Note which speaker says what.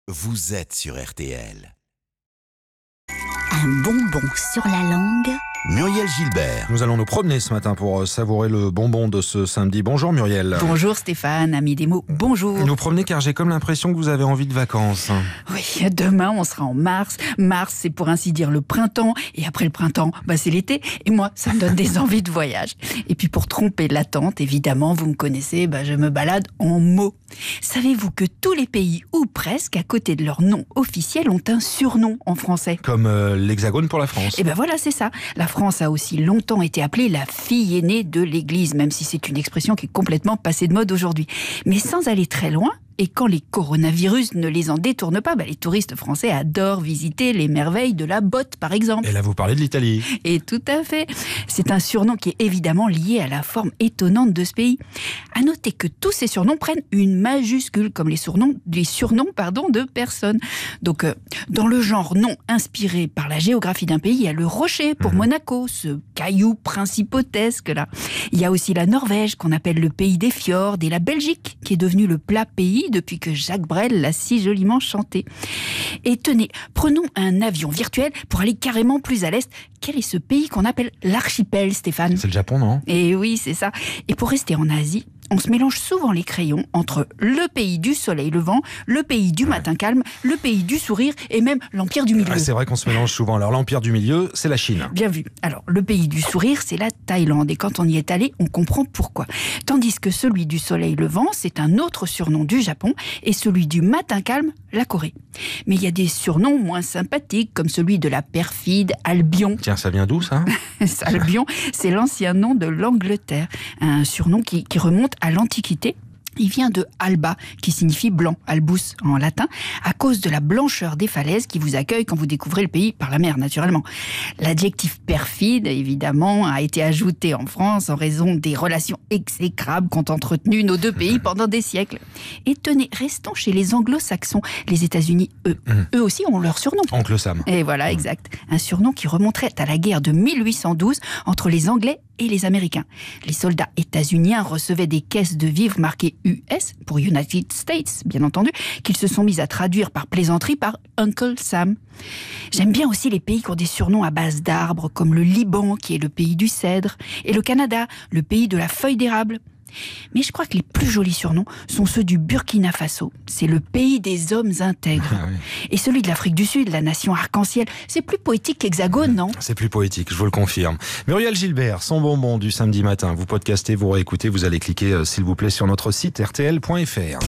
Speaker 1: vous êtes sur RTL.
Speaker 2: Un bonbon sur la langue.
Speaker 1: Muriel Gilbert.
Speaker 3: Nous allons nous promener ce matin pour savourer le bonbon de ce samedi. Bonjour Muriel.
Speaker 4: Bonjour Stéphane, ami des mots, bonjour.
Speaker 3: Nous promener car j'ai comme l'impression que vous avez envie de vacances.
Speaker 4: Oui, demain on sera en mars. Mars, c'est pour ainsi dire le printemps. Et après le printemps, c'est l'été. Et moi, ça me donne des envies de voyage. Et puis pour tromper l'attente, évidemment, vous me connaissez, je me balade en mots. Savez-vous que tous les pays, ou presque, à côté de leur nom officiel, ont un surnom en français?
Speaker 3: Comme l'Hexagone pour la France.
Speaker 4: Et voilà, c'est ça. La France a aussi longtemps été appelée la fille aînée de l'Église, même si c'est une expression qui est complètement passée de mode aujourd'hui. Mais sans aller très loin, et quand les coronavirus ne les en détournent pas, les touristes français adorent visiter les merveilles de la botte, par exemple.
Speaker 3: Et là, vous parlez de l'Italie.
Speaker 4: Et tout à fait. C'est un surnom qui est évidemment lié à la forme étonnante de ce pays. À noter que tous ces surnoms prennent une majuscule, comme les surnoms de personnes. Donc, dans le genre nom inspiré par la géographie d'un pays, il y a le rocher pour Monaco, ce caillou principotesque là. Il y a aussi la Norvège, qu'on appelle le pays des fjords, et la Belgique, qui est devenue le plat pays depuis que Jacques Brel l'a si joliment chanté. Et tenez, prenons un avion virtuel pour aller carrément plus à l'est. Quel est ce pays qu'on appelle l'archipel, Stéphane?
Speaker 3: C'est le Japon, non?
Speaker 4: Et oui, c'est ça. Et pour rester en Asie, on se mélange souvent les crayons entre le pays du soleil levant, le pays du matin calme, le pays du sourire et même l'empire du milieu.
Speaker 3: C'est vrai qu'on se mélange souvent. Alors l'empire du milieu, c'est la Chine.
Speaker 4: Bien vu. Alors le pays du sourire, c'est la Thaïlande. Et quand on y est allé, on comprend pourquoi. Tandis que celui du soleil levant, c'est un autre surnom du Japon. Et celui du matin calme, la Corée. Mais il y a des surnoms moins sympathiques, comme celui de la perfide Albion.
Speaker 3: Tiens, ça vient d'où ça?
Speaker 4: Albion, c'est l'ancien nom de l'Angleterre. Un surnom qui remonte à l'Antiquité. Il vient de Alba, qui signifie blanc, albus en latin, à cause de la blancheur des falaises qui vous accueillent quand vous découvrez le pays par la mer, naturellement. L'adjectif perfide, évidemment, a été ajouté en France en raison des relations exécrables qu'ont entretenues nos deux pays pendant des siècles. Et tenez, restons chez les anglo-saxons. Les États-Unis, eux aussi ont leur surnom.
Speaker 3: Oncle Sam.
Speaker 4: Et voilà, exact. Un surnom qui remonterait à la guerre de 1812 entre les Anglais et les Américains. Les soldats états-uniens recevaient des caisses de vivres marquées US, pour United States, bien entendu, qu'ils se sont mis à traduire par plaisanterie par Uncle Sam. J'aime bien aussi les pays qui ont des surnoms à base d'arbres, comme le Liban, qui est le pays du cèdre, et le Canada, le pays de la feuille d'érable. Mais je crois que les plus jolis surnoms sont ceux du Burkina Faso. C'est le pays des hommes intègres.
Speaker 3: Ah oui.
Speaker 4: Et celui de l'Afrique du Sud, la nation arc-en-ciel, c'est plus poétique qu'Hexagone, non?
Speaker 3: C'est plus poétique, je vous le confirme. Muriel Gilbert, son bonbon du samedi matin. Vous podcastez, vous réécoutez, vous allez cliquer, s'il vous plaît, sur notre site rtl.fr.